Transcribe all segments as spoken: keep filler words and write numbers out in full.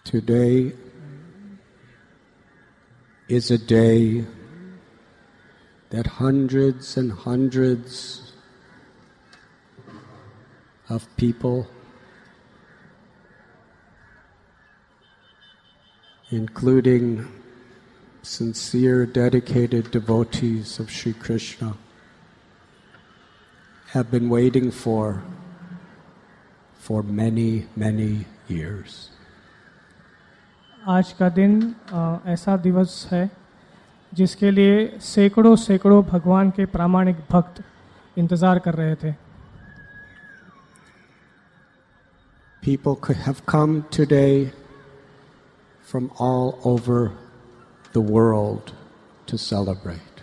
Today is a day that hundreds and hundreds of people, including sincere, dedicated devotees of Sri Krishna, have been waiting for for many, many years. आज का दिन आ, ऐसा दिवस है जिसके लिए सैकड़ों सैकड़ों भगवान के प्रामाणिक भक्त इंतजार कर रहे थे. People could have come today from all over the world to celebrate.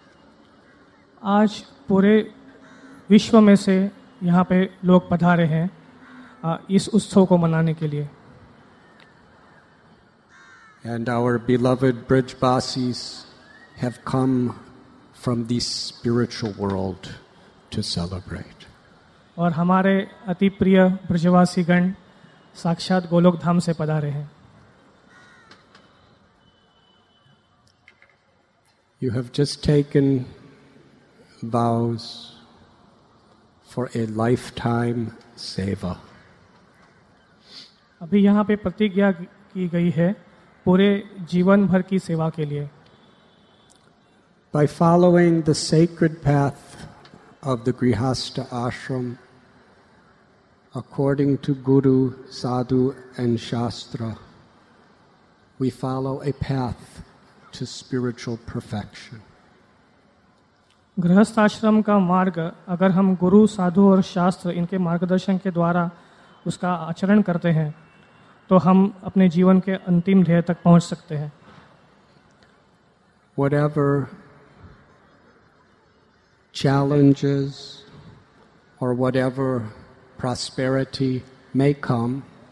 आज पूरे विश्व में से यहाँ पे लोग पधारे हैं आ, इस उत्सव को मनाने के लिए. And our beloved Brijbasis have come from the spiritual world to celebrate. और हमारे अति प्रिय ब्रजवासी गण साक्षात गोलोक धाम से पधारे हैं. You have just taken vows for a lifetime seva. अभी यहाँ पे प्रतिज्ञा की गई है पूरे जीवन भर की सेवा के लिए. By following the sacred path of the Grihastha ashram, according to Guru, Sadhu and Shastra, we follow a path to spiritual perfection. गृहस्थ आश्रम का मार्ग अगर हम गुरु, साधु और शास्त्र इनके मार्गदर्शन के द्वारा उसका आचरण करते हैं तो हम अपने जीवन के अंतिम ध्येय तक पहुंच सकते हैं. Whatever challenges or whatever prosperity may come,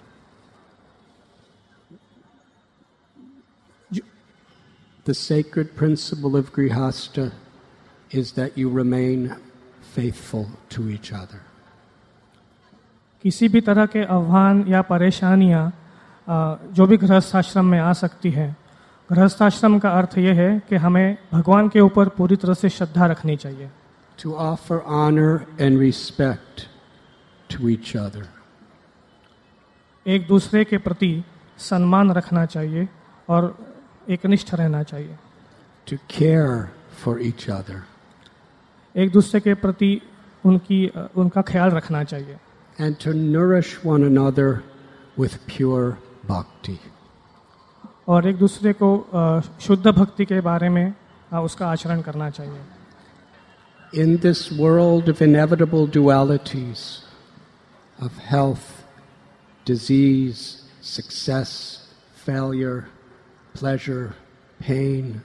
the sacred principle of Grihastha is that you remain faithful to each other. किसी भी तरह के आह्वान या परेशानियां जो भी गृहस्थाश्रम में आ सकती है, गृहस्थाश्रम का अर्थ यह है कि हमें भगवान के ऊपर पूरी तरह से श्रद्धा रखनी चाहिए. To offer honor and respect to each other. एक दूसरे के प्रति सम्मान रखना चाहिए और एकनिष्ठ रहना चाहिए. To care for each other. एक दूसरे के प्रति उनकी उनका ख्याल रखना चाहिए. And to nourish one another with pure bhakti. और एक दूसरे को शुद्ध भक्ति के बारे में उसका आचरण करना चाहिए. In this world of inevitable dualities of health, disease, success, failure, pleasure, pain,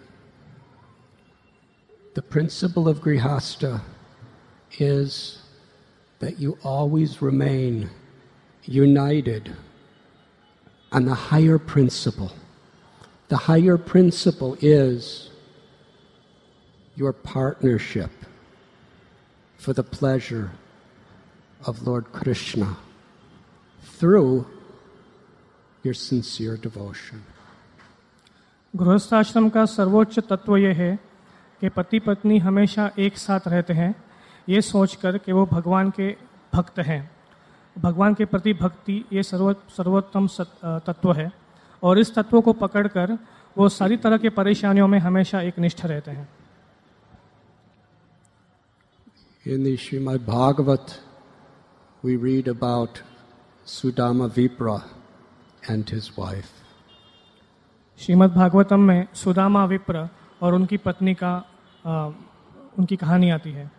the principle of Grihastha is that you always remain united on the higher principle. The higher principle is your partnership for the pleasure of Lord Krishna through your sincere devotion. गृहस्थाश्रम का सर्वोच्च तत्व यह है कि पति पत्नी हमेशा एक साथ रहते हैं, ये सोचकर कि वो भगवान के भक्त हैं. भगवान के प्रति भक्ति ये सर्व सर्वोत्तम तत्व है और इस तत्व को पकड़कर वो सारी तरह के परेशानियों में हमेशा एक निष्ठ रहते हैं. In the Srimad Bhagavat, we read about Sudama Vipra and his wife. Shrimad Bhagavatam में सुदामा विप्र और उनकी पत्नी का आ, उनकी कहानी आती है.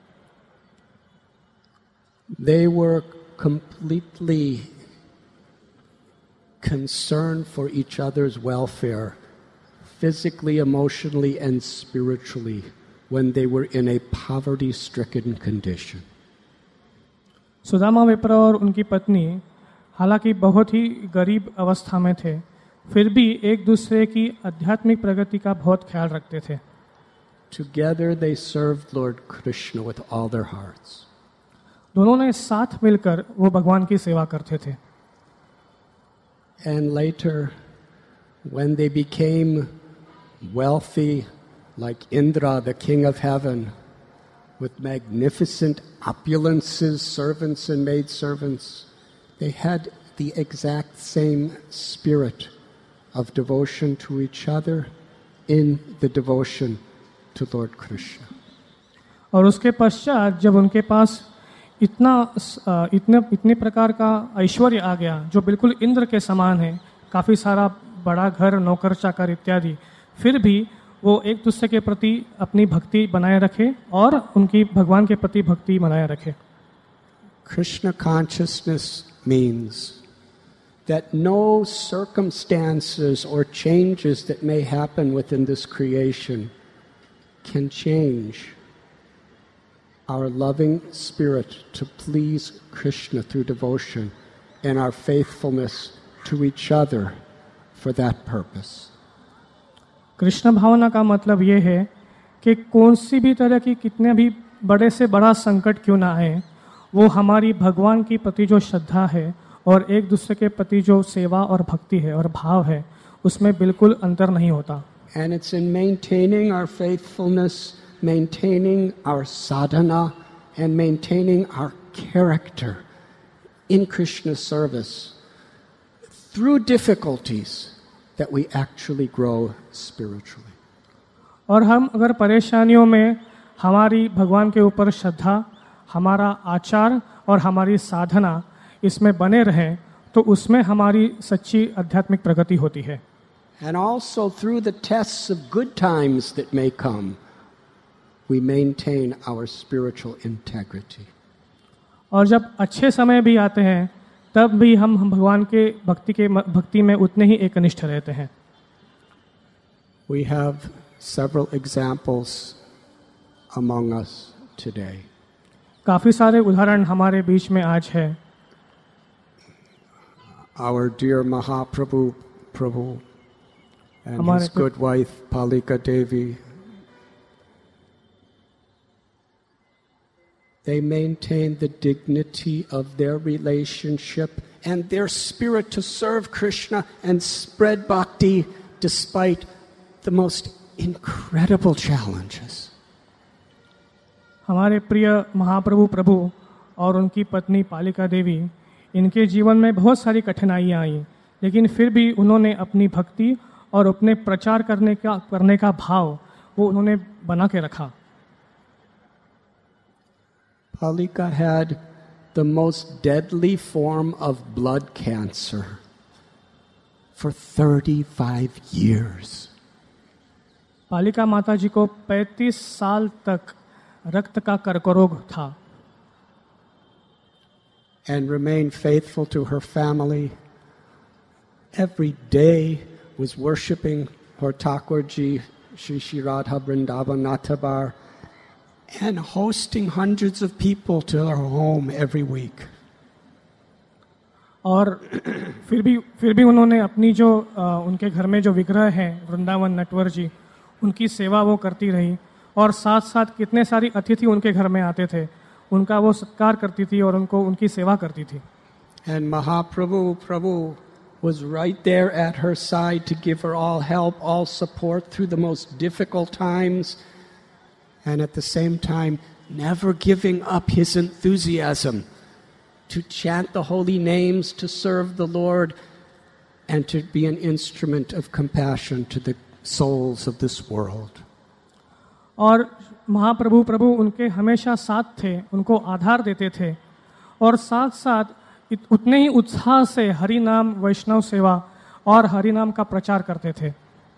They were completely concerned for each other's welfare, physically, emotionally, and spiritually, when they were in a poverty-stricken condition. Sudama विप्र और उनकी पत्नी हालांकि बहुत ही गरीब अवस्था में थे, फिर भी एक दूसरे की आध्यात्मिक प्रगति का बहुत ख्याल रखते थे. Together they served Lord Krishna with all their hearts. दोनों ने साथ मिलकर वो भगवान की सेवा करते थे. And later, when they became wealthy, like Indra, the king of heaven, with magnificent opulences, servants and maidservants, they had the exact same spirit of devotion to each other in the devotion to Lord Krishna. और उसके पश्चात जब उनके पास इतना इतने इतने प्रकार का ऐश्वर्य आ गया जो बिल्कुल इंद्र के समान है, काफ़ी सारा बड़ा घर, नौकर चाकर इत्यादि, फिर भी वो एक दूसरे के प्रति अपनी भक्ति बनाए रखे और उनकी भगवान के प्रति भक्ति बनाए रखे. Krishna consciousness means that no circumstances or changes that may happen within this creation can change our loving spirit to please Krishna through devotion and our faithfulness to each other for that purpose. Krishna भावना का मतलब ये है कि कौन सी भी तरह की कितने भी बड़े से बड़ा संकट क्यों ना आए, वो हमारी भगवान की प्रति जो श्रद्धा है और एक दूसरे के प्रति जो सेवा और भक्ति है और भाव है, उसमें बिल्कुल अंतर नहीं होता. And it's in maintaining our faithfulness, maintaining our sadhana, and maintaining our character in Krishna's service through difficulties that we actually grow spiritually. और हम अगर परेशानियों में हमारी भगवान के ऊपर श्रद्धा, हमारा आचार और हमारी साधना इसमें बने रहें, तो उसमें हमारी सच्ची आध्यात्मिक प्रगति होती है. And also through the tests of good times that may come, we maintain our spiritual integrity. और जब अच्छे समय भी आते हैं, तब भी हम भगवान के भक्ति के भक्ति में उतने ही एकनिष्ठ रहते हैं. We have several examples among us today. काफी सारे उदाहरण हमारे बीच में आज है. Our dear Mahaprabhu Prabhu and हमारे his good wife Palika Devi, they maintained the dignity of their relationship and their spirit to serve Krishna and spread bhakti despite the most incredible challenges. हमारे प्रिय महाप्रभु प्रभु और उनकी पत्नी पालिका देवी, इनके जीवन में बहुत सारी कठिनाइयाँ आई, लेकिन फिर भी उन्होंने अपनी भक्ति और अपने प्रचार करने का करने का भाव वो उन्होंने बना के रखा. Palika had the most deadly form of blood cancer for thirty-five years. पालिका माता जी को पैंतीस साल तक रक्त का कर्करोग था. And remained faithful to her family. Every day was worshipping her Thakurji, Shri Shri Radha Vrindavan Nathabar, and hosting hundreds of people to her home every week. और फिर भी फिर भी उन्होंने अपनी जो आ, उनके घर में जो विग्रह हैं वृंदावन नटवर जी, उनकी सेवा वो करती रही, और साथ साथ कितने सारी अतिथि उनके घर में आते थे, उनका वो सत्कार करती थी और उनको उनकी सेवा करती थी. And Mahaprabhu Prabhu was right there at her side to give her all help, all support through the most difficult times, and at the same time never giving up his enthusiasm to chant the holy names, to serve the Lord, and to be an instrument of compassion to the souls of this world. और महाप्रभु प्रभु उनके हमेशा साथ थे, उनको आधार देते थे, और साथ साथ उतने ही उत्साह से हरि नाम, वैष्णव सेवा और हरि नाम का प्रचार करते थे.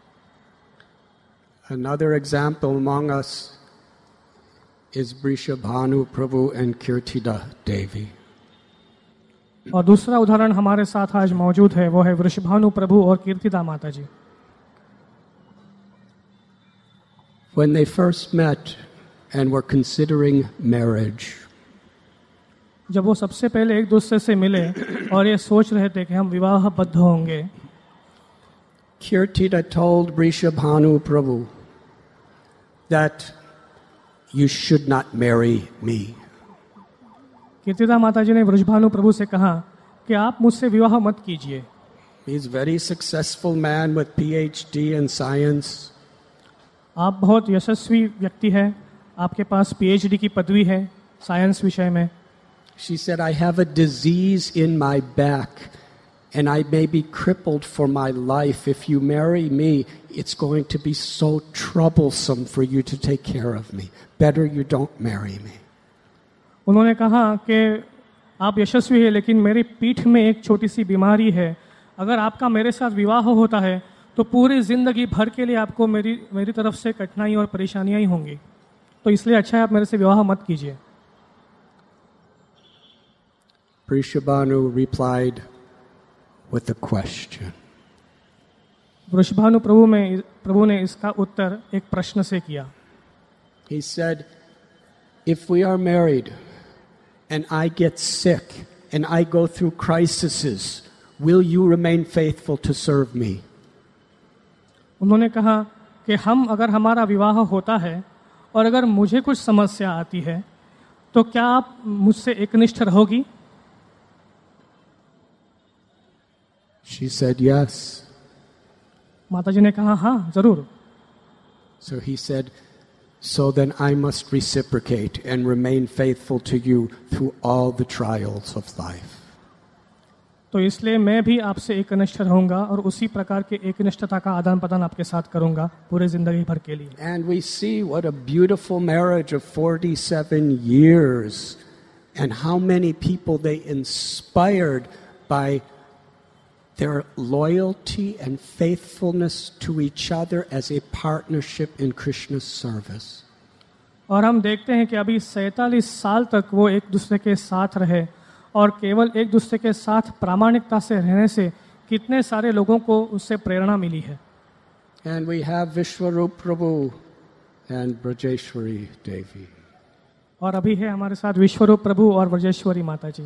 Another example among us is Vrishabhanu Prabhu and Kirtida Devi. और दूसरा उदाहरण हमारे साथ आज मौजूद है, वो है वृषभानु प्रभु और कीर्तिदा माता जी. When they first met and were considering marriage, जब वो सबसे पहले एक दूसरे से मिले और ये सोच रहे थे कि हम विवाहबद्ध होंगे, Kirtida told Vrishabhanu Prabhu that you should not marry me. Kirtida माता जी ने वृषभानु प्रभु से कहा कि आप मुझसे विवाह मत कीजिए. He's a very successful man with P H D in science. आप बहुत यशस्वी व्यक्ति हैं, आपके पास पीएचडी की पदवी है साइंस विषय में. She said, I have a disease in my back and I may be crippled for my life. If you marry me, it's going to be so troublesome for you to take care of me. Better you don't marry me. उन्होंने कहा कि आप यशस्वी हैं, लेकिन मेरी पीठ में एक छोटी सी बीमारी है. अगर आपका मेरे साथ विवाह होता है तो पूरी ज़िंदगी भर के लिए आपको मेरी मेरी तरफ से कठिनाई और परेशानियां ही होंगी. तो इसलिए अच्छा है आप मेरे से विवाह मत कीजिए. Vrishabhanu replied with a question. Vrishabhanu प्रभु में प्रभु ने इसका उत्तर एक प्रश्न से किया. He said, if we are married and I get sick and I go through crises, will you remain faithful to serve me? उन्होंने कहा कि हम अगर हमारा विवाह होता है और अगर मुझे कुछ समस्या आती है तो क्या आप मुझसे एकनिष्ठ रहोगी? She said yes. माताजी ने कहा हाँ जरूर. So he said, so then I must reciprocate and remain faithful to you through all the trials of life. तो इसलिए मैं भी आपसे एकनिष्ठ रहूंगा और उसी प्रकार के एकनिष्ठता का आदान प्रदान आपके साथ करूंगा पूरे जिंदगी भर के लिए. And we see what a beautiful marriage of forty-seven years and how many people they inspired by their loyalty and faithfulness to each other as a partnership in Krishna's service. और हम देखते हैं कि अभी सैंतालीस साल तक वो एक दूसरे के साथ रहे और केवल एक दूसरे के साथ प्रामाणिकता से रहने से कितने सारे लोगों को उससे प्रेरणा मिली है. And we have Vishwarup Prabhu and Brajeshwari Devi. और अभी है हमारे साथ विश्वरूप प्रभु और ब्रजेश्वरी माता जी.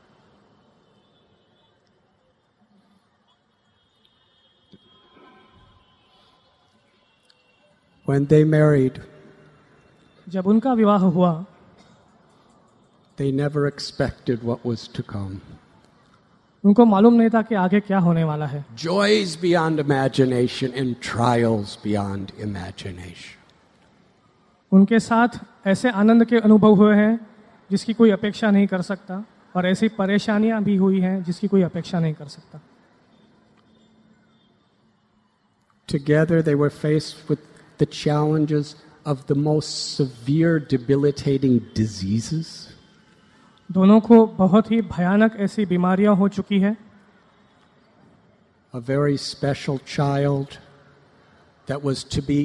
When they married, जब उनका विवाह हुआ they never expected what was to come. उनको मालूम नहीं था कि आगे क्या होने वाला है. Joys beyond imagination and trials beyond imagination. उनके साथ ऐसे आनंद के अनुभव हुए हैं जिसकी कोई अपेक्षा नहीं कर सकता और ऐसी परेशानियां भी हुई हैं जिसकी कोई अपेक्षा नहीं कर सकता. Together they were faced with the challenges of the most severe debilitating diseases. दोनों को बहुत ही भयानक ऐसी बीमारियां हो चुकी है. A very special child that was to be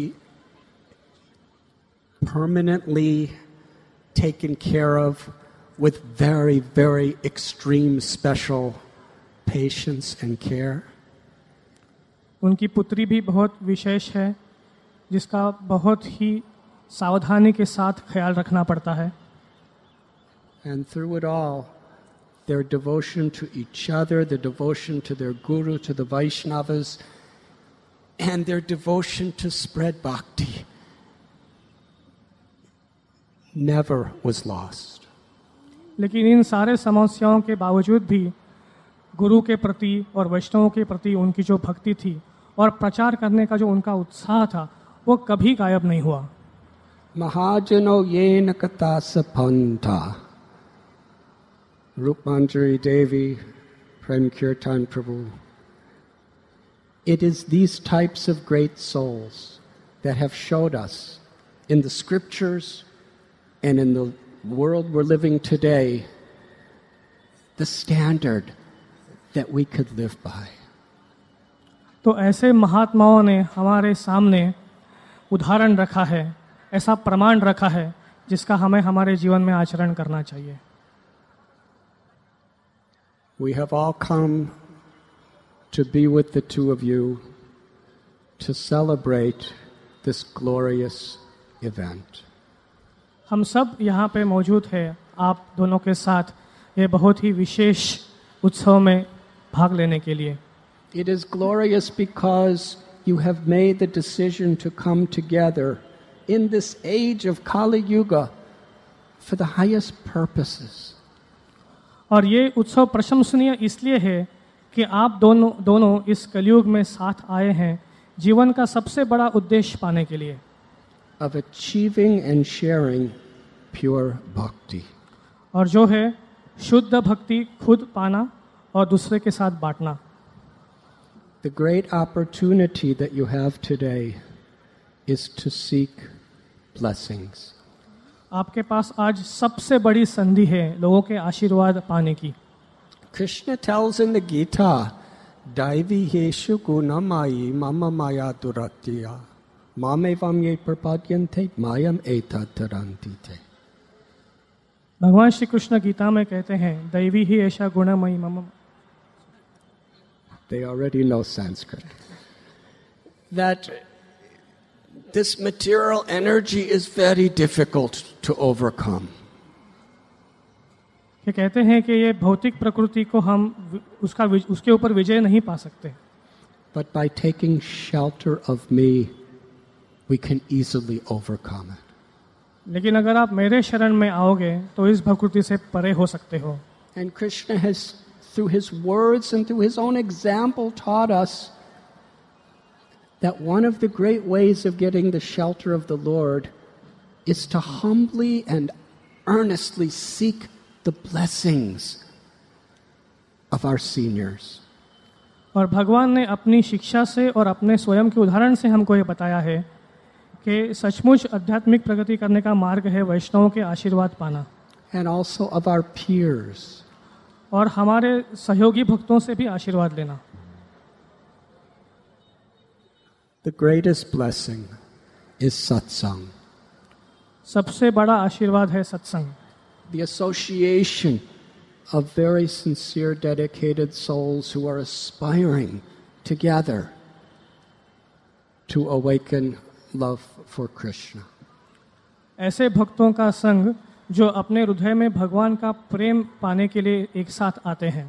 permanently taken care of with very, very extreme special patience and care. उनकी पुत्री भी बहुत विशेष है जिसका बहुत ही सावधानी के साथ ख्याल रखना पड़ता है. And through it all, their devotion to each other, their devotion to their guru, to the Vaishnavas, and their devotion to spread bhakti never was lost. लेकिन इन सारे समस्याओं के बावजूद भी गुरु के प्रति और वैष्णवों के प्रति उनकी जो भक्ति थी और प्रचार करने का जो उनका उत्साह था वो कभी गायब नहीं हुआ. Mahajano yena katasa panta. Rupmanjari Devi, Prem Kirtan Prabhu. It is these types of great souls that have showed us in the scriptures and in the world we're living today the standard that we could live by. तो ऐसे महात्माओं ने हमारे सामने उदाहरण रखा है, ऐसा प्रमाण रखा है जिसका हमें हमारे जीवन में आचरण करना चाहिए. We have all come to be with the two of you to celebrate this glorious event. हम सब यहाँ पे मौजूद हैं आप दोनों के साथ ये बहुत ही विशेष उत्सव में भाग लेने के लिए. It is glorious because you have made the decision to come together in this age of Kali Yuga for the highest purposes. और ये उत्सव प्रशंसनीय इसलिए है कि आप दोनों दोनों इस कलयुग में साथ आए हैं जीवन का सबसे बड़ा उद्देश्य पाने के लिए, of achieving and sharing pure bhakti. और जो है शुद्ध भक्ति खुद पाना और दूसरे के साथ बांटना. The great opportunity that you have today is to seek blessings. आपके पास आज सबसे बड़ी संधि है लोगों के आशीर्वाद पाने की. Krishna tells in the Gita, Daivi Yeshu Gunamayi Mama Maya Duratya Mamevam Ye Prapadyante Mayam Eta Tarantite. भगवान श्री कृष्ण गीता में कहते हैं दैवी ही ऐसा गुणमयी मम. They already know Sanskrit. That this material energy is very difficult to overcome. ये कहते हैं कि ये भौतिक प्रकृति को हम उसका उसके ऊपर विजय नहीं पा सकते. But by taking shelter of me, we can easily overcome it. लेकिन अगर आप मेरे शरण में आओगे तो इस प्रकृति से परे हो सकते हो. And Krishna has, through his words and through his own example, taught us that one of the great ways of getting the shelter of the Lord is to humbly and earnestly seek the blessings of our seniors. और भगवान ने अपनी शिक्षा से और अपने स्वयं के उदाहरण से हमको ये बताया है कि सचमुच आध्यात्मिक प्रगति करने का मार्ग है वैष्णवों के आशीर्वाद पाना. And also of our peers. और हमारे सहयोगी भक्तों से भी आशीर्वाद लेना. The greatest blessing is satsang. सबसे बड़ा आशीर्वाद है सत्संग. The association of very sincere, dedicated souls who are aspiring together to awaken love for Krishna. ऐसे भक्तों का संग जो अपने हृदय में भगवान का प्रेम पाने के लिए एक साथ आते हैं.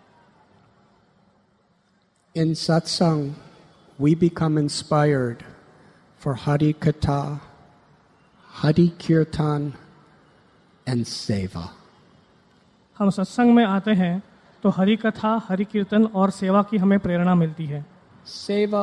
In satsang, we become inspired for Hari Katha, Hari Kirtan, and Seva. हम सत्संग में आते हैं तो हरि कथा, हरि कीर्तन और सेवा की हमें प्रेरणा मिलती है. Seva,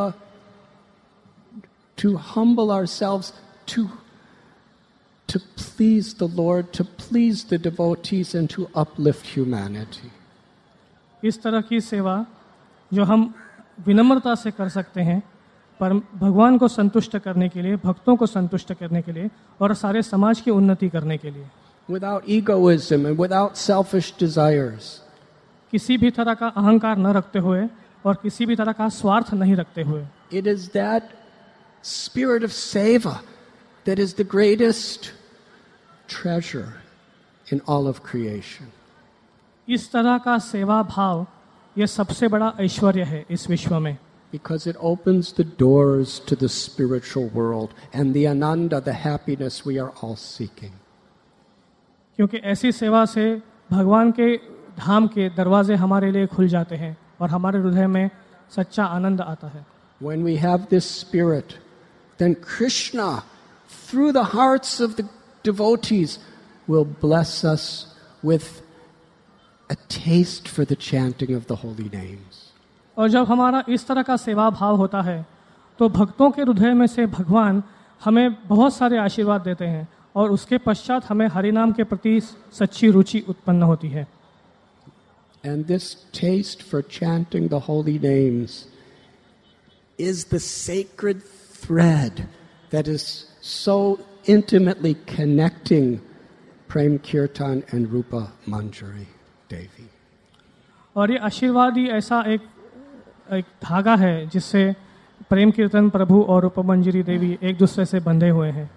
to humble ourselves, to to please the Lord, to please the devotees, and to uplift humanity. इस तरह की सेवा जो हम विनम्रता से कर सकते हैं पर भगवान को संतुष्ट करने के लिए, भक्तों को संतुष्ट करने के लिए और सारे समाज की उन्नति करने के लिए. Without egoism and without selfish desires. किसी भी तरह का अहंकार न रखते हुए और किसी भी तरह का स्वार्थ नहीं रखते हुए. It is that spirit of seva that is the greatest treasure in all of creation. इस तरह का सेवा भाव ये सबसे बड़ा ऐश्वर्य है इस विश्व में. Because it opens the doors to the spiritual world and the ananda, the happiness we are all seeking. क्योंकि ऐसी सेवा से भगवान के धाम के दरवाजे हमारे लिए खुल जाते हैं और हमारे हृदय में सच्चा आनंद आता है. When we have this spirit, then Krishna, through the hearts of the devotees, will bless us with a taste for the chanting of the holy names. और जब हमारा इस तरह का सेवा भाव होता है तो भक्तों के हृदय में से भगवान हमें बहुत सारे आशीर्वाद देते हैं और उसके पश्चात हमें हरि नाम के प्रति सच्ची रुचि उत्पन्न होती है. And this taste for chanting the holy names is the sacred thread that is so intimately connecting Prem Kirtan and Rupa Manjari Devi. और ये आशीर्वाद ही ऐसा एक एक धागा है जिससे प्रेम कीर्तन प्रभु और रूप मंजरी देवी एक दूसरे से बंधे हुए हैं.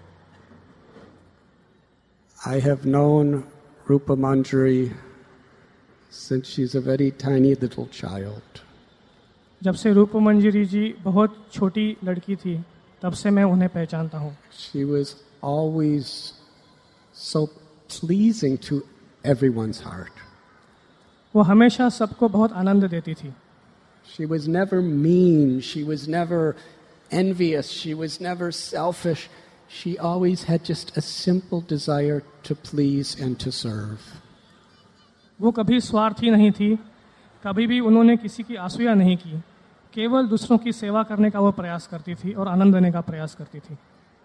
I have known Rupa Manjari since she's a very tiny little child. जब से रूप मंजरी जी बहुत छोटी लड़की थी तब से मैं उन्हें पहचानता हूँ. She was always so pleasing to everyone's heart. वो हमेशा सबको बहुत आनंद देती थी. She was never mean, she was never envious, she was never selfish. She always had just a simple desire to please and to serve. वो कभी स्वार्थी नहीं थी, कभी भी उन्होंने किसी की आसूया नहीं की, केवल दूसरों की सेवा करने का वो प्रयास करती थी और आनंद देने का प्रयास करती थी.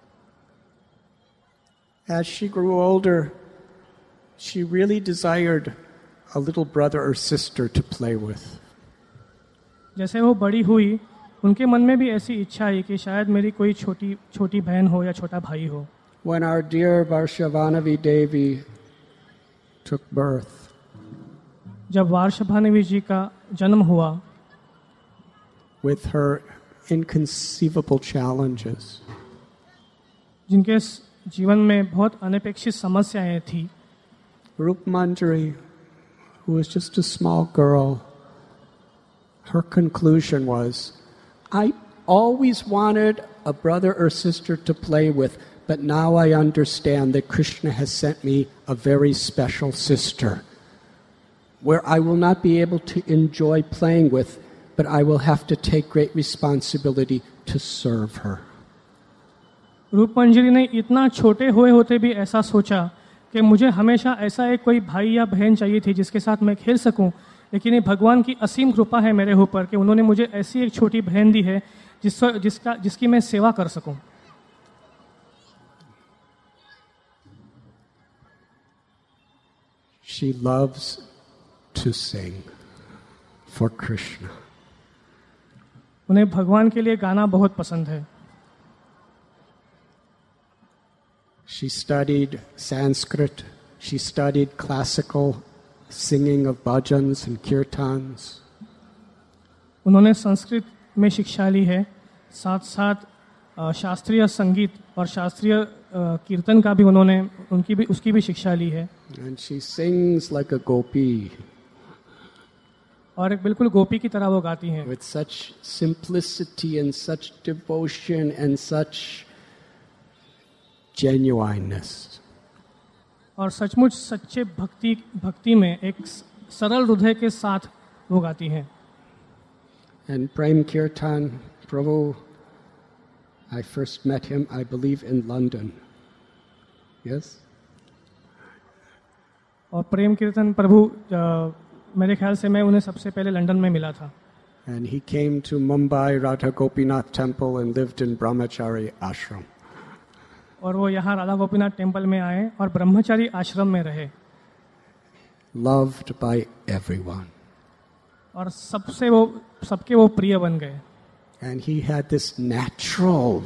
As she grew older, she really desired a little brother or sister to play with. जैसे वो बड़ी हुई, उनके मन में भी ऐसी इच्छा आई कि शायद मेरी कोई छोटी छोटी बहन हो या छोटा भाई हो. When our dear Varshavanavi Devi took birth, जब वार्षभानवी जी का जन्म हुआ, with her inconceivable challenges, जिनके जीवन में बहुत अनपेक्षित समस्याएं थी, Rup Manjari, who was just a small girl, her conclusion was, I always wanted a brother or sister to play with, but now I understand that Krishna has sent me a very special sister, where I will not be able to enjoy playing with, but I will have to take great responsibility to serve her. रूप मंजरी ने इतना छोटे हुए होते भी ऐसा सोचा कि मुझे हमेशा ऐसा एक कोई भाई या बहन चाहिए थी जिसके साथ मैं खेल सकूं, लेकिन ये भगवान की असीम कृपा है मेरे ऊपर कि उन्होंने मुझे ऐसी एक छोटी बहन दी है जिस जिसका जिसकी मैं सेवा कर सकूं. She loves to sing for Krishna. उन्हें भगवान के लिए गाना बहुत पसंद है. She studied Sanskrit. She studied classical singing of bhajans and kirtans. उन्होंने संस्कृत में शिक्षा ली है, साथ साथ शास्त्रीय संगीत और शास्त्रीय कीर्तन का भी उन्होंने उनकी भी उसकी भी शिक्षा ली है. And she sings like a gopi. और एक बिल्कुल गोपी की तरह वो गाती हैं. With such simplicity and such devotion and such genuineness. और सचमुच सच्चे भक्ति भक्ति में एक सरल हृदय के साथ वो गाती हैं. And Prem Kirtan, Prabhu, I first met him, I believe, in London. Yes? और प्रेम कीर्तन प्रभु मेरे ख्याल से मैं उन्हें सबसे पहले लंदन में मिला था. And he came to Mumbai Radha Gopinath Temple and lived in Brahmachari Ashram. और वो यहाँ राधा गोपीनाथ टेम्पल में आए और ब्रह्मचारी आश्रम में रहे. Loved by everyone. और सबसे वो सबके वो प्रिय बन गए. And he had this natural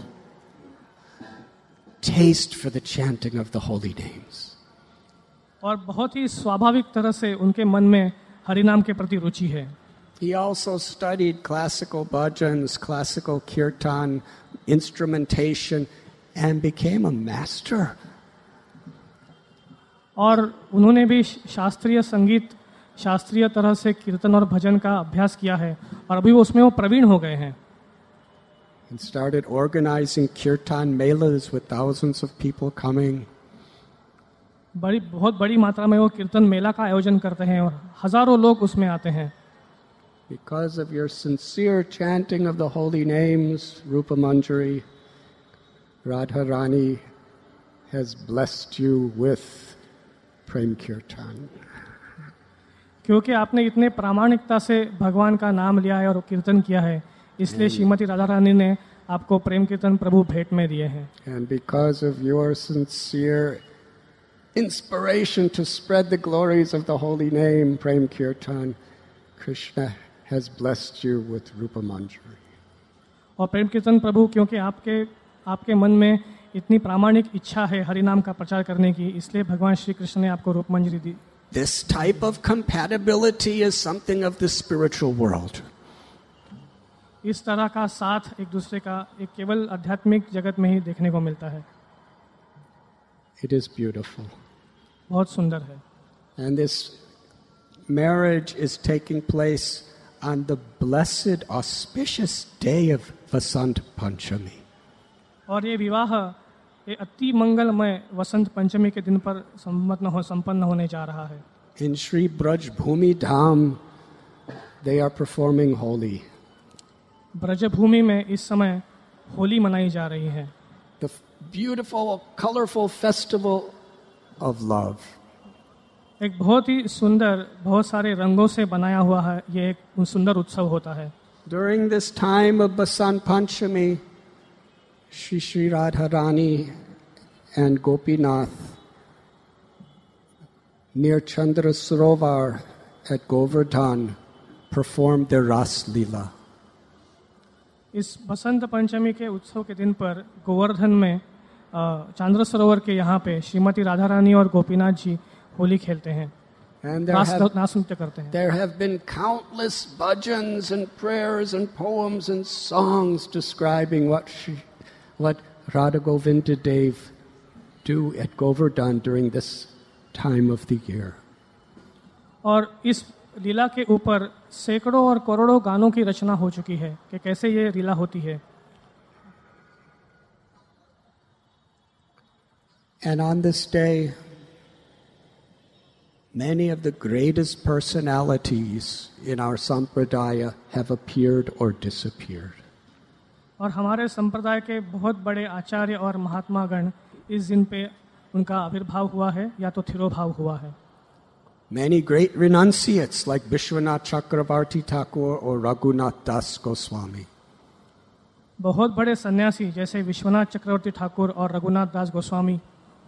taste for the chanting of the holy names. और बहुत ही स्वाभाविक तरह से उनके मन में हरि नाम के प्रति रुचि है. He also studied classical bhajans, classical kirtan, instrumentation, and became a master. और उन्होंने भी शास्त्रीय संगीत, शास्त्रीय तरह से कीर्तन और भजन का अभ्यास किया है और अभी वो उसमें वो प्रवीण हो गए हैं. And started organizing kirtan melas with thousands of people coming. बड़ी बहुत बड़ी मात्रा में वो कीर्तन मेला का आयोजन करते हैं और हजारों लोग उसमें आते हैं. Because of your sincere chanting of the holy names, Rupa Manjari, Radharani has blessed you with Prem Kirtan. क्योंकि आपने इतने प्रामाणिकता से भगवान का नाम लिया है और कीर्तन किया है, इसलिए श्रीमती राधा रानी ने आपको प्रेम कीर्तन प्रभु भेंट में दिए हैं. And because of your sincere inspiration to spread the glories of the holy name, Prem Kirtan, Krishna has blessed you with Rupa Manjari. और प्रेम कीर्तन प्रभु क्योंकि आपके आपके मन में इतनी प्रामाणिक इच्छा है हरि नाम का प्रचार करने की, इसलिए भगवान श्री कृष्ण ने आपको रूप मंजरी दी. This type of compatibility is something of the spiritual world. इस तरह का साथ एक दूसरे का एक केवल आध्यात्मिक जगत में ही देखने को मिलता है. It is beautiful. बहुत सुंदर है. And this marriage is taking place on the blessed, auspicious day of Vasant Panchami. और ये विवाह ये अति मंगलमय वसंत पंचमी के दिन पर संपन्न हो संपन्न होने जा रहा है. In Sri Braj Bhumi Dham, they are performing Holi. Braj Bhoomi में इस समय होली मनाई जा रही है. The beautiful, colorful festival of love. एक बहुत ही सुंदर, बहुत सारे रंगों से बनाया हुआ है ये एक सुंदर उत्सव होता है। During this time of Basant Panchami, Shri Shri Radharani and Gopinath near Chandra Sarovar at Govardhan performed their Ras Leela. इस बसंत पंचमी के उत्सव के दिन पर गोवर्धन में अ, चंद्र सरोवर के यहाँ पे श्रीमती राधा रानी और गोपीनाथ जी होली खेलते हैं, And there रास have, नाच नृत्य करते हैं। there have been countless bhajans and prayers and poems and songs describing what she, what Radha Govinda Dev do at Govardhan during this time of the year. और इस लीला के ऊपर सैकड़ों और करोड़ों गानों की रचना हो चुकी है कि कैसे ये लीला होती है। And on this day, many of the greatest personalities in our sampradaya have appeared or disappeared. और हमारे संप्रदाय के बहुत बड़े आचार्य और महात्मागण इस दिन पे उनका आविर्भाव हुआ है या तो थिरोभाव हुआ है। Many great renunciates like Vishwanath Chakravarti Thakur or Raghunath Das Goswami. बहुत बड़े सन्यासी जैसे विश्वनाथ चक्रवर्ती ठाकुर और रघुनाथ दास Goswami.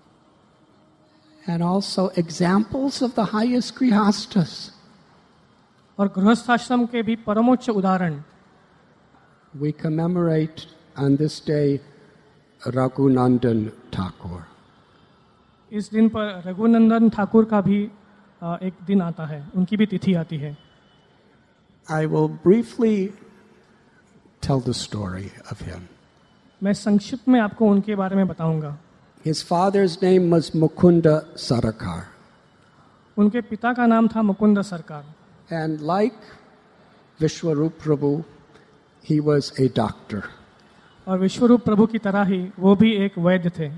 And also examples of the highest grihastas. और गृहस्थाश्रम के भी परमोच्च उदाहरण। We commemorate on this day Raghunandan Thakur. इस दिन पर रघुनंदन ठाकुर का भी अ, एक दिन आता है, उनकी भी तिथि आती है। I will briefly tell the story of him. मैं संक्षिप्त में आपको उनके बारे में बताऊंगा। His father's name was Mukunda Sarakar. उनके पिता का नाम था मुकुंद सरकार। And like Vishwarup Prabhu, he was a doctor. और विश्वरूप प्रभु की तरह ही वो भी एक वैद्य थे।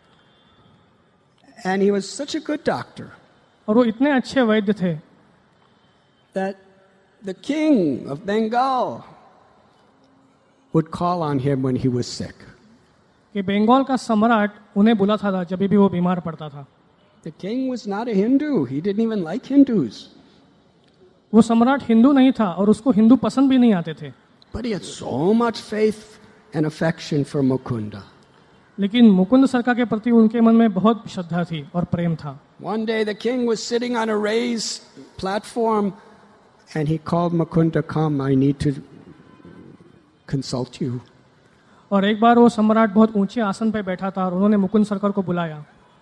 And he was such a good doctor और वो इतने अच्छे वैद्य थे that the king of Bengal would call on him when he was sick. कि बंगाल का सम्राट उन्हें बुलाता था जब भी वो बीमार पड़ता था। The king was not a Hindu. He didn't even like Hindus. वो सम्राट हिंदू नहीं था और उसको हिंदू पसंद भी नहीं आते थे। But he had so much faith and affection for Mukunda. लेकिन मुकुंद सरकार के प्रति उनके मन में बहुत श्रद्धा थी और प्रेम था। One day the king was sitting on a raised platform and he called Mukunda, "Come, I need to consult you." और एक बार वो सम्राट बहुत ऊंचे आसन पर बैठा था और उन्होंने मुकुंद सरकार को बुलाया।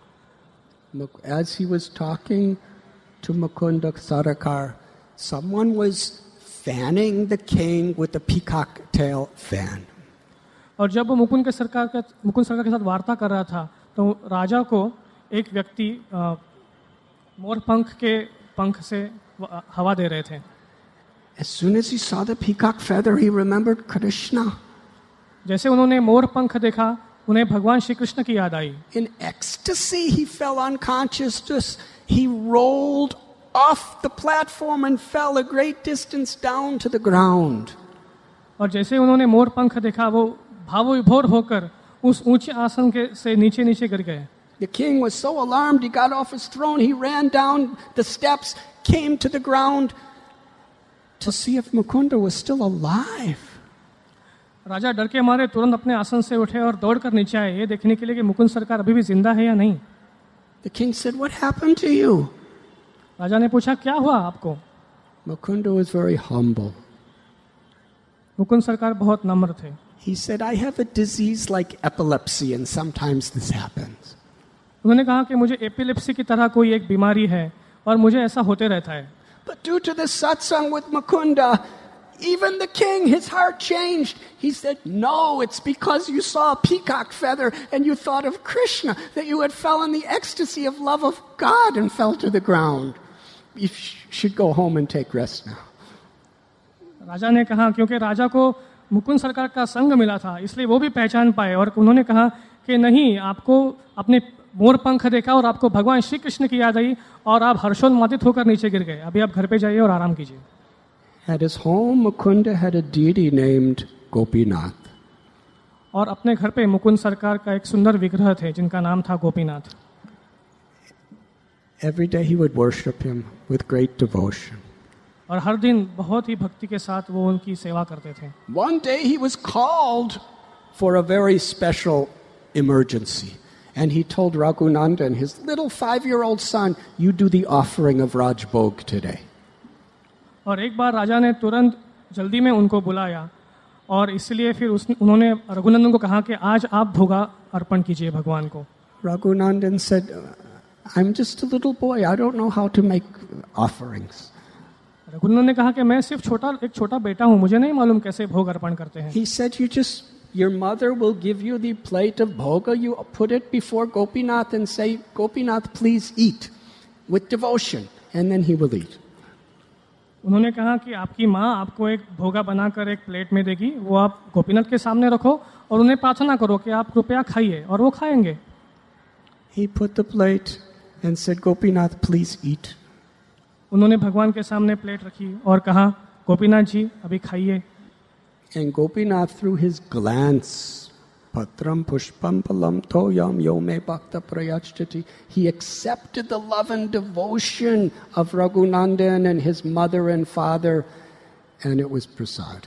As he was talking to Mukunda Sarakar, someone was fanning the king with a peacock tail fan. और जब वो मुकुंद के सरकार का मुकुंद सरकार के साथ वार्ता कर रहा था तो राजा को एक व्यक्ति अ, मोर पंख के पंख से व- हवा दे रहे थे। As soon as he saw the peacock feather, he remembered Krishna. जैसे उन्होंने मोर पंख देखा उन्हें भगवान श्री कृष्ण की याद आई। In ecstasy, he fell unconscious. He rolled off the platform and fell a great distance down to the ground. और जैसे उन्होंने मोर पंख देखा वो भावविभोर होकर उस ऊंचे आसन के से नीचे नीचे गिर गए। The king was so alarmed, he got off his throne, he ran down the steps, came to the ground to see if Mukunda was still alive. राजा डर के मारे तुरंत अपने आसन से उठे और दौड़कर नीचे आए ये देखने के लिए कि मुकुंद सरकार अभी भी जिंदा है या नहीं। The king said, "What happened to you?" राजा ने पूछा क्या हुआ आपको। Mukunda was very humble. Mukund सरकार बहुत नम्र थे। He said, "I have a disease like epilepsy and sometimes this happens." उन्होंने कहा कि मुझे एपिलेप्सी की तरह कोई एक बीमारी है और मुझे ऐसा होते रहता है। But due to the satsang with Mukunda, even the king, his heart changed. He said, "No, it's because you saw a peacock feather and you thought of Krishna, that you had fell in the ecstasy of love of God and fell to the ground. You sh- should go home and take rest now." राजा ने कहा क्योंकि राजा को मुकुंद सरकार का संग मिला था इसलिए वो भी पहचान पाए और उन्होंने कहा कि नहीं आपको अपने मोर पंख देखा और आपको भगवान श्री कृष्ण की याद आई और आप हर्षोन्मादित होकर नीचे गिर गए। अभी आप घर पे जाइए और आराम कीजिए। At his home, Mukunda had a deity named Gopinath. और अपने घर पे मुकुंद सरकार का एक सुंदर विग्रह थे जिनका नाम था Gopinath. Every day he would worship him with great devotion. और हर दिन बहुत ही भक्ति के साथ वो उनकी सेवा करते थे. One day he was called for a very special emergency. And he told Raghunandan, his little five-year-old son, you do the offering of Raj Bhog today. और एक बार राजा ने तुरंत जल्दी में उनको बुलाया और इसलिए फिर उस उन्होंने रघुनंदन को कहा कि आज आप भोगा अर्पण कीजिए भगवान को. Raghunandan said, I'm just a little boy, I don't know how to make offerings. Raghunandan ने कहा कि मैं सिर्फ छोटा एक छोटा बेटा हूँ, मुझे नहीं मालूम कैसे भोग अर्पण करते हैं. He said, you just, your mother will give you the plate of bhoga, you put it before Gopinath and say, Gopinath, please eat with devotion, and then he will eat. उन्होंने कहा कि आपकी माँ आपको एक भोगा बनाकर एक प्लेट में देगी, वो आप गोपीनाथ के सामने रखो और उन्हें प्रार्थना करो कि आप कृपया खाइए, और वो खाएंगे. He put the plate and said, Gopinath, please eat. उन्होंने भगवान के सामने प्लेट रखी और कहा, गोपीनाथ जी अभी खाइए. And Gopinath, through his glance, patram pushpam palam toyam yome bhakta prayachtati, he accepted the love and devotion of Raghunandan and his mother and father, and it was prasad.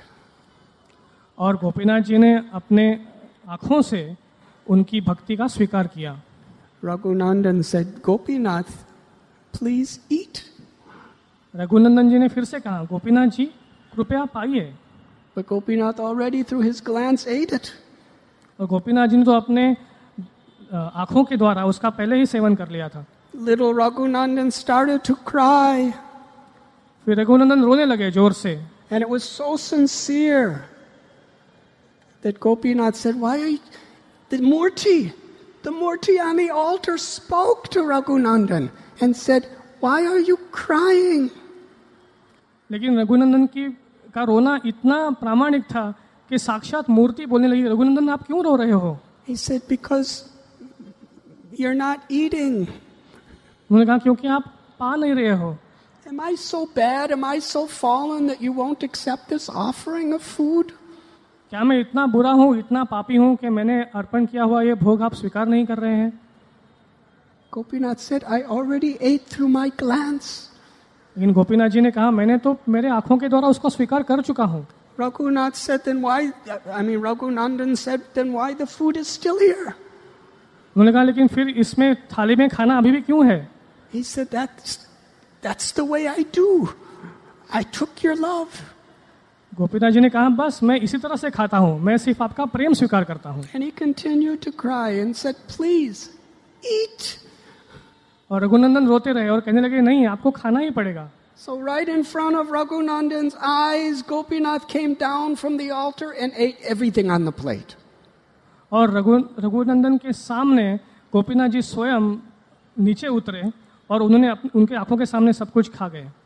और गोपीनाथ जी ने अपने आँखों से उनकी भक्ति का स्वीकार किया. Raghunandan said, Gopinath, please eat. Raghunandan जी ने फिर से कहा, गोपीनाथ जी कृपया पाइए. But Gopinath already through his glance ate it. और गोपीनाथ जी ने तो अपने आँखों के द्वारा उसका पहले ही सेवन कर लिया था. Little Raghunandan started to cry. फिर रघुनंदन रोने लगे जोर से. And it was so sincere that Gopinath said, why are you, the Murti, the Murti on the altar spoke to Raghunandan and said, why are you crying? लेकिन रघुनंदन की का रोना इतना प्रामाणिक था कि साक्षात मूर्ति बोलने लगी, रघुनंदन आप क्यों रो रहे हो? He said, because you're not eating. उन्होंने कहा क्योंकि आप पा नहीं रहे हो. Am I so bad? Am I so fallen that you won't accept this offering of food? क्या मैं इतना बुरा हूँ, इतना पापी हूँ कि मैंने अर्पण किया हुआ ये भोग आप स्वीकार नहीं कर रहे हैं? Gopinath said, I already ate through my glance. लेकिन गोपीनाथ जी ने कहा, मैंने तो मेरे आंखों के द्वारा उसको स्वीकार कर चुका हूँ. Raghunath said, then why, I mean, Raghunandan said, then why the food is still here? उन्होंने कहा, लेकिन फिर इसमें थाली में खाना अभी भी क्यों है? He said, that's, that's the way I do. I took your love. Gopinath ji ने कहा, बस मैं इसी तरह से खाता हूँ, मैं सिर्फ आपका प्रेम स्वीकार करता हूँ. And he continued to cry and said, please, eat. और रघुनंदन रोते रहे और कहने लगे, नहीं आपको खाना ही पड़ेगा. So right in front of Raghunandan's eyes, Gopinath came down from the altar and ate everything on the plate. और रघु रघुनंदन के सामने गोपीनाथ जी स्वयं नीचे उतरे और उन्होंने उनके आंखों के सामने सब कुछ खा गए.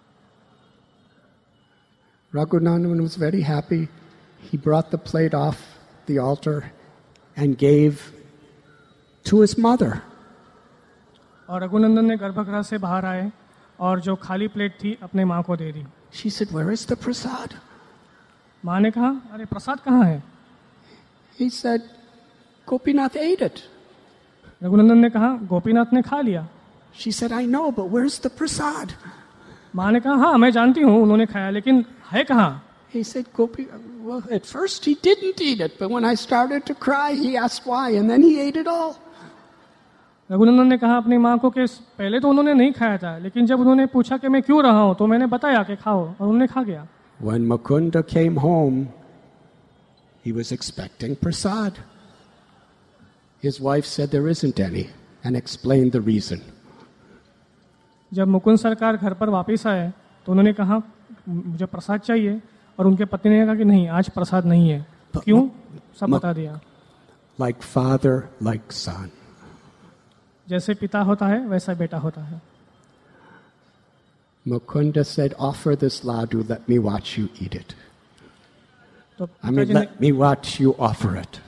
Raghunandan was very happy. He brought the plate off the altar and gave to his mother. और रघुनंदन ने गर्भगृह से बाहर आए और जो खाली प्लेट थी अपने माँ को दे दी. She said, where is the prasad? माँ ने कहा, अरे प्रसाद कहाँ है? He said, Gopinath ate it. Raghunandan ने कहा, गोपीनाथ ने खा लिया. She said, I know, but where's the prasad? माँ ने कहा, हाँ मैं जानती हूँ उन्होंने खाया, लेकिन है कहाँ? He said, Gopi, well, at first he didn't eat it, but when I started to cry, he asked why, and then he ate it all. Raghunandan ने कहा अपनी माँ को कि पहले तो उन्होंने नहीं खाया था, लेकिन जब उन्होंने पूछा कि मैं क्यों रहा हूँ तो मैंने बताया कि खाओ, और उन्होंने खा गया. When Mukunda came home, he was expecting prasad. His wife said there isn't any and explained the reason. जब मुकुंद सरकार घर पर वापस आए तो उन्होंने कहा मुझे प्रसाद चाहिए, और उनके पति ने कहा कि नहीं आज प्रसाद नहीं है. क्यों? सब बता दिया. Like father, like son. जैसे पिता होता है वैसा बेटा होता है. Mukunda said, offer this ladu, let me watch you eat it. तो I mean, let me watch you offer it.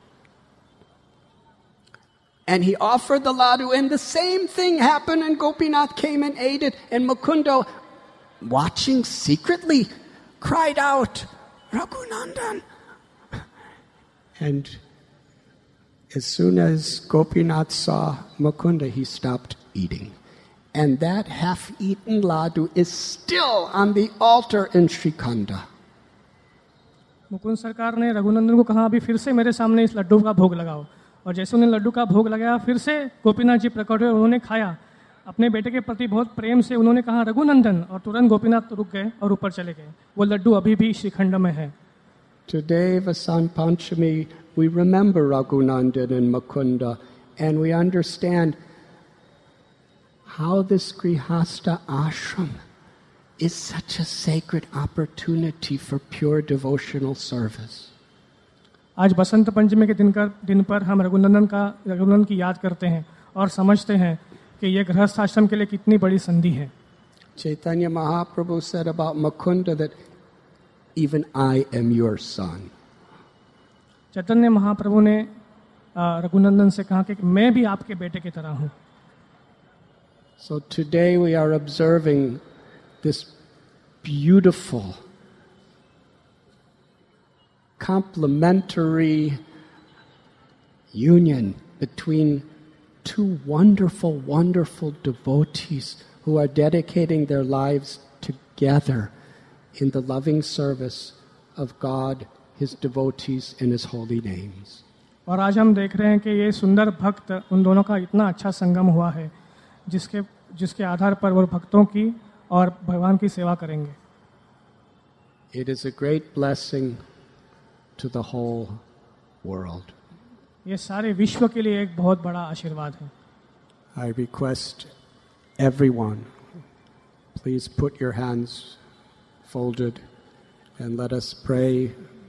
And he offered the ladu, and the same thing happened, and Gopinath came and ate it, and Mukunda, watching secretly, cried out, Raghunandan. And as soon as Gopinath saw Mukunda, he stopped eating. And that half-eaten laddu is still on the altar in Srikhanda. Mukund सरकार ने रघुनंदन को कहा अभी फिर से मेरे सामने इस लड्डू का भोग लगाओ, और जैसे उन्होंने लड्डू का भोग लगाया फिर से गोपीनाथ जी प्रकट हुए, उन्होंने खाया, अपने बेटे के प्रति बहुत प्रेम से उन्होंने कहा रघुनंदन, और तुरंत गोपीनाथ रुक गए और ऊपर चले गए. वो लड्डू अभी भी श्रीखंड में है. Today, Vasant Panchami, we remember Raghunandan and Mukunda, and we understand how this Grihastha ashram is such a sacred opportunity for pure devotional service. आज बसंत पंचमी के दिन का दिन पर हम रघुनंदन का रघुनंदन की याद करते हैं और समझते हैं कि यह गृहस्थ आश्रम के लिए कितनी बड़ी संधि है. Chaitanya Mahaprabhu said about Mukunda that even I am your son. Chaitanya Mahaprabhu ने रघुनंदन से कहा कि मैं भी आपके बेटे की तरह हूँ. So today we are observing this beautiful, complementary union between two wonderful, wonderful devotees who are dedicating their lives together in the loving service of God, His devotees, and His holy names. और आज हम देख रहे हैं कि ये सुंदर भक्त उन दोनों का इतना अच्छा संगम हुआ है जिसके जिसके आधार पर वो भक्तों की और भगवान की सेवा करेंगे. It is a great blessing to the whole world. ये सारे विश्व के लिए एक बहुत बड़ा आशीर्वाद है. I request everyone, please put your hands folded and let us pray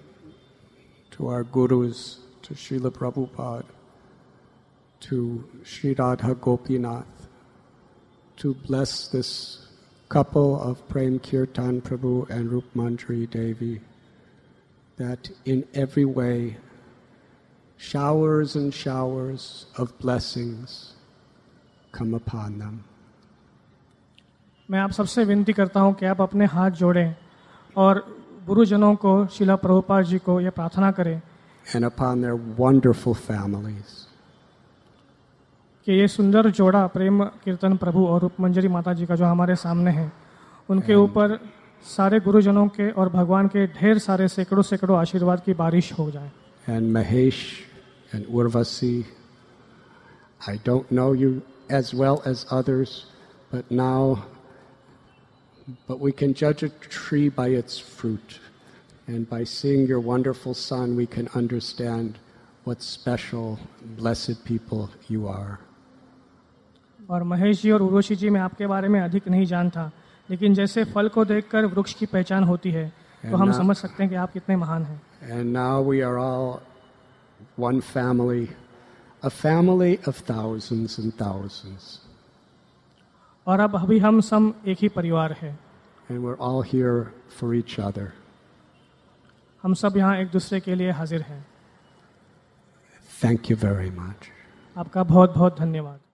to our gurus, to Srila Prabhupada, to Sri Radha Gopinath, to bless this couple of Prem Kirtan Prabhu and Rup Manjari Devi, that in every way showers and showers of blessings come upon them. मैं आप सबसे विनती करता हूं कि आप अपने हाथ जोड़ें और गुरुजनों को, शिला प्रभुपाद जी को यह प्रार्थना करें and upon their wonderful families. कि ये सुंदर जोड़ा प्रेम कीर्तन प्रभु और रूप मंजरी माता जी का जो हमारे सामने है, उनके ऊपर सारे गुरुजनों के और भगवान के ढेर सारे सैकड़ों सैकड़ों आशीर्वाद की बारिश हो जाए. And Mahesh and Urvasi, I don't know you as well as others, but now, but we can judge a tree by its fruit. And by seeing your wonderful son, we can understand what special, blessed people you are. और महेश जी और उर्वशी जी, मैं आपके बारे में अधिक नहीं जानता, लेकिन जैसे फल को देखकर वृक्ष की पहचान होती है, तो हम समझ सकते हैं कि आप कितने महान हैं. And now we are all one family, a family of thousands and thousands. और अब अभी हम सब एक ही परिवार है. And we're all here for each other. हम सब यहाँ एक दूसरे के लिए हाजिर हैं. Thank you very much. आपका बहुत बहुत धन्यवाद.